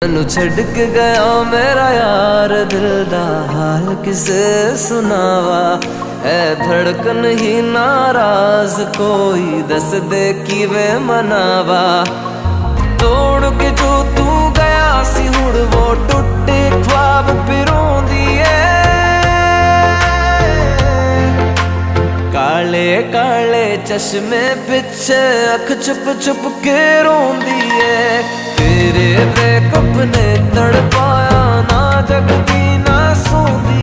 मैनू छड़ के गया मेरा यार, दिल दा हाल किसे सुनावा। है धड़कन ही नाराज, कोई दस दे किवे मनावा। तोड़ के जो तू गया सी हुण वो टुटे ख्वाब पिरोंदी है। काले काले चश्मे पिछे अख छुप छुप के रोंदी है। तेरे ब्रेकअप ने तड़पाया ना जगदी ना सोंदी।